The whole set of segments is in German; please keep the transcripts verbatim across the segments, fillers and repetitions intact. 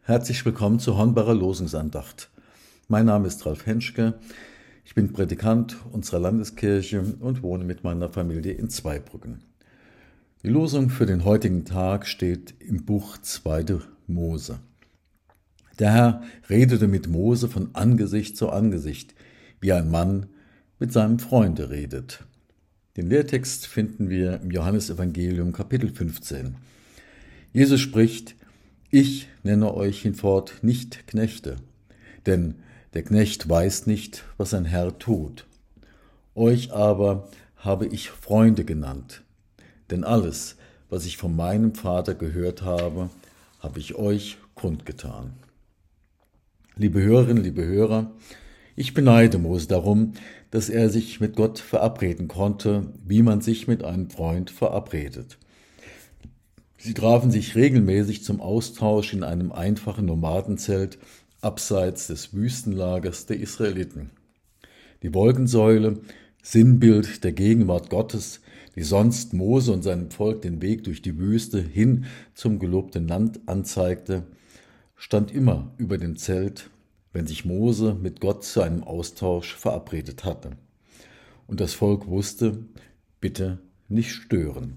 Herzlich willkommen zur Hornbacher Losungsandacht. Mein Name ist Ralf Henschke, ich bin Prädikant unserer Landeskirche und wohne mit meiner Familie in Zweibrücken. Die Losung für den heutigen Tag steht im Buch zweite. Mose. Der Herr redete mit Mose von Angesicht zu Angesicht, wie ein Mann mit seinem Freunde redet. Den Lehrtext finden wir im Johannesevangelium Kapitel fünfzehn. Jesus spricht: Ich nenne euch hinfort nicht Knechte, denn der Knecht weiß nicht, was sein Herr tut. Euch aber habe ich Freunde genannt, denn alles, was ich von meinem Vater gehört habe, habe ich euch kundgetan. Liebe Hörerinnen, liebe Hörer, ich beneide Mose darum, dass er sich mit Gott verabreden konnte, wie man sich mit einem Freund verabredet. Sie trafen sich regelmäßig zum Austausch in einem einfachen Nomadenzelt abseits des Wüstenlagers der Israeliten. Die Wolkensäule, Sinnbild der Gegenwart Gottes, die sonst Mose und seinem Volk den Weg durch die Wüste hin zum gelobten Land anzeigte, stand immer über dem Zelt, wenn sich Mose mit Gott zu einem Austausch verabredet hatte. Und das Volk wusste: bitte nicht stören.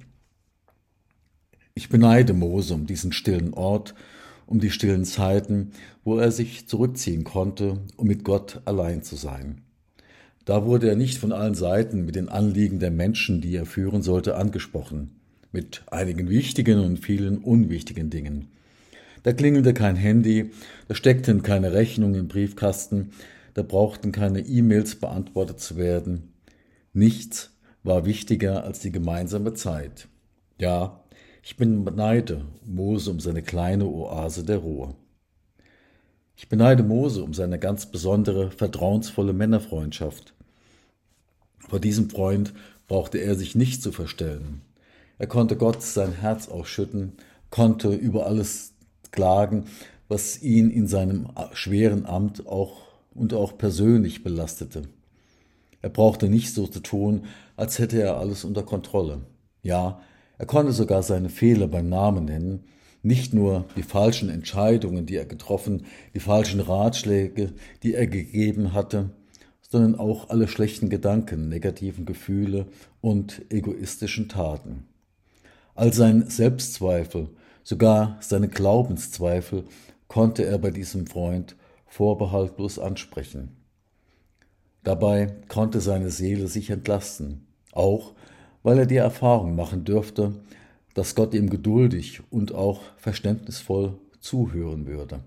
Ich beneide Mose um diesen stillen Ort, um die stillen Zeiten, wo er sich zurückziehen konnte, um mit Gott allein zu sein. Da wurde er nicht von allen Seiten mit den Anliegen der Menschen, die er führen sollte, angesprochen, mit einigen wichtigen und vielen unwichtigen Dingen. Da klingelte kein Handy, da steckten keine Rechnungen im Briefkasten, da brauchten keine E-Mails beantwortet zu werden. Nichts war wichtiger als die gemeinsame Zeit. Ja, ich beneide Mose um seine kleine Oase der Ruhe. Ich beneide Mose um seine ganz besondere, vertrauensvolle Männerfreundschaft. Vor diesem Freund brauchte er sich nicht zu verstellen. Er konnte Gott sein Herz ausschütten, konnte über alles klagen, was ihn in seinem schweren Amt auch und auch persönlich belastete. Er brauchte nicht so zu tun, als hätte er alles unter Kontrolle. Ja, er konnte sogar seine Fehler beim Namen nennen, nicht nur die falschen Entscheidungen, die er getroffen, die falschen Ratschläge, die er gegeben hatte, sondern auch alle schlechten Gedanken, negativen Gefühle und egoistischen Taten. All sein Selbstzweifel, sogar seine Glaubenszweifel konnte er bei diesem Freund vorbehaltlos ansprechen. Dabei konnte seine Seele sich entlasten, auch weil er die Erfahrung machen dürfte, dass Gott ihm geduldig und auch verständnisvoll zuhören würde.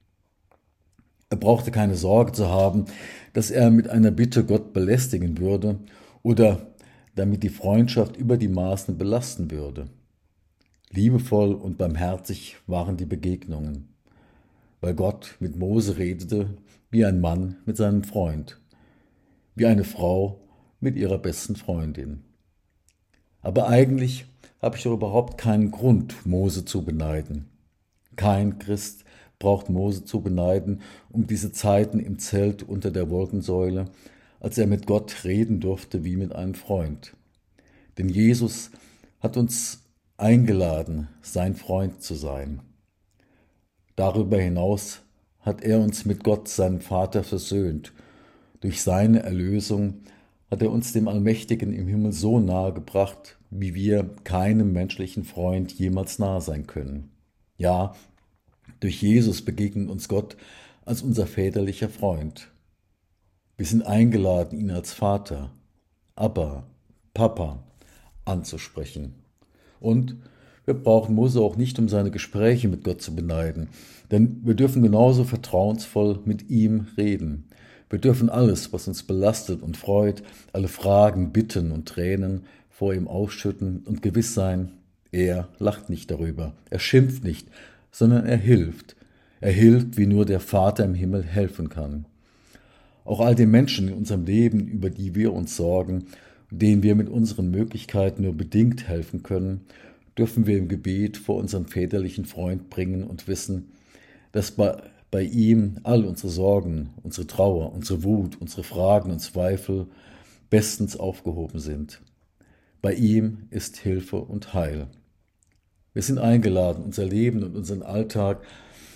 Er brauchte keine Sorge zu haben, dass er mit einer Bitte Gott belästigen würde oder damit die Freundschaft über die Maßen belasten würde. Liebevoll und barmherzig waren die Begegnungen, weil Gott mit Mose redete wie ein Mann mit seinem Freund, wie eine Frau mit ihrer besten Freundin. Aber eigentlich habe ich doch überhaupt keinen Grund, Mose zu beneiden. Kein Christ braucht Mose zu beneiden um diese Zeiten im Zelt unter der Wolkensäule, als er mit Gott reden durfte wie mit einem Freund. Denn Jesus hat uns eingeladen, sein Freund zu sein. Darüber hinaus hat er uns mit Gott, seinem Vater, versöhnt. Durch seine Erlösung hat er uns dem Allmächtigen im Himmel so nahe gebracht, wie wir keinem menschlichen Freund jemals nahe sein können. Ja, durch Jesus begegnet uns Gott als unser väterlicher Freund. Wir sind eingeladen, ihn als Vater, Abba, Papa anzusprechen. Und wir brauchen Mose auch nicht, um seine Gespräche mit Gott zu beneiden, denn wir dürfen genauso vertrauensvoll mit ihm reden. Wir dürfen alles, was uns belastet und freut, alle Fragen, Bitten und Tränen vor ihm ausschütten und gewiss sein, er lacht nicht darüber, er schimpft nicht, sondern er hilft. Er hilft, wie nur der Vater im Himmel helfen kann. Auch all den Menschen in unserem Leben, über die wir uns sorgen, denen wir mit unseren Möglichkeiten nur bedingt helfen können, dürfen wir im Gebet vor unseren väterlichen Freund bringen und wissen, dass bei, bei ihm all unsere Sorgen, unsere Trauer, unsere Wut, unsere Fragen und Zweifel bestens aufgehoben sind. Bei ihm ist Hilfe und Heil. Wir sind eingeladen, unser Leben und unseren Alltag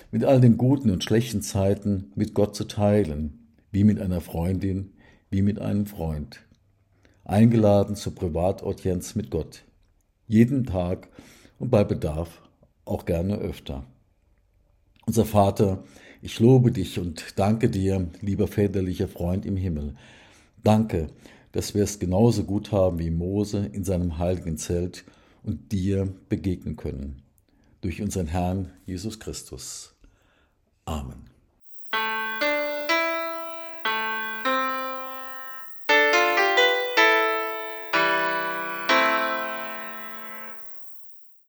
mit all den guten und schlechten Zeiten mit Gott zu teilen, wie mit einer Freundin, wie mit einem Freund. Eingeladen zur Privataudienz mit Gott. Jeden Tag und bei Bedarf auch gerne öfter. Unser Vater, ich lobe dich und danke dir, lieber väterlicher Freund im Himmel. Danke, dass wir es genauso gut haben wie Mose in seinem heiligen Zelt und dir begegnen können. Durch unseren Herrn Jesus Christus. Amen.